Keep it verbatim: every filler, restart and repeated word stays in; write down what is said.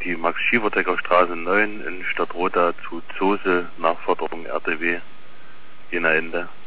die Max-Schieferdecker Straße neun in Stadtroda zu Zosel, Nachforderung R D W, Jena Ende.